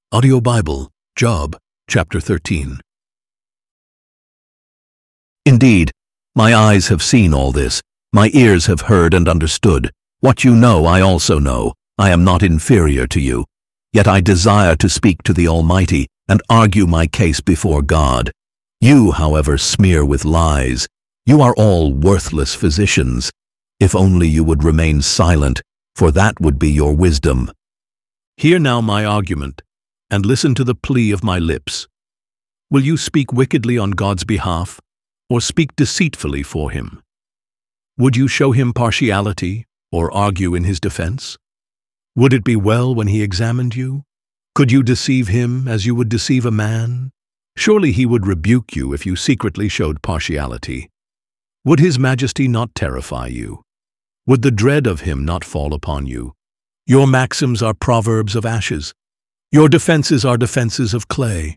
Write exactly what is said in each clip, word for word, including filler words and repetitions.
Audio Bible, Job, chapter thirteen. Indeed, my eyes have seen all this, my ears have heard and understood. What you know I also know. I am not inferior to you. Yet I desire to speak to the Almighty and argue my case before God. You, however, smear with lies. You are all worthless physicians. If only you would remain silent, for that would be your wisdom. Hear now my argument, and listen to the plea of my lips. Will you speak wickedly on God's behalf, or speak deceitfully for him? Would you show him partiality, or argue in his defense? Would it be well when he examined you? Could you deceive him as you would deceive a man? Surely he would rebuke you if you secretly showed partiality. Would his majesty not terrify you? Would the dread of him not fall upon you? Your maxims are proverbs of ashes. Your defenses are defenses of clay.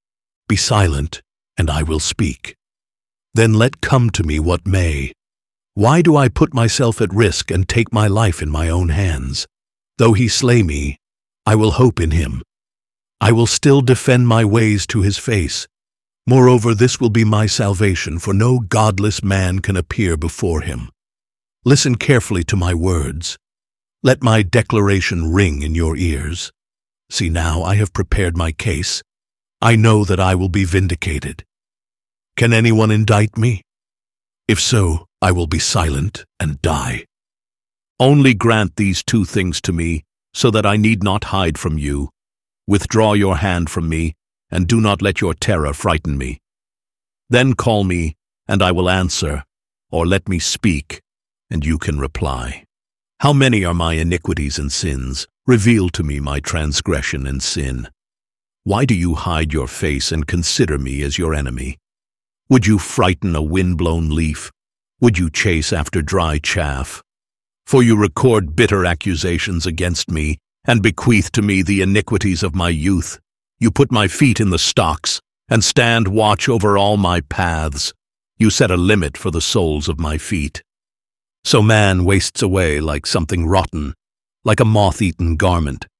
Be silent, and I will speak. Then let come to me what may. Why do I put myself at risk and take my life in my own hands? Though he slay me, I will hope in him. I will still defend my ways to his face. Moreover, this will be my salvation, for no godless man can appear before him. Listen carefully to my words. Let my declaration ring in your ears. See now, I have prepared my case. I know that I will be vindicated. Can anyone indict me? If so, I will be silent and die. Only grant these two things to me, so that I need not hide from you. Withdraw your hand from me, and do not let your terror frighten me. Then call me, and I will answer, or let me speak, and you can reply. How many are my iniquities and sins? Reveal to me my transgression and sin. Why do you hide your face and consider me as your enemy? Would you frighten a wind-blown leaf? Would you chase after dry chaff? For you record bitter accusations against me, and bequeath to me the iniquities of my youth. You put my feet in the stocks, and stand watch over all my paths. You set a limit for the soles of my feet. So man wastes away like something rotten, like a moth-eaten garment.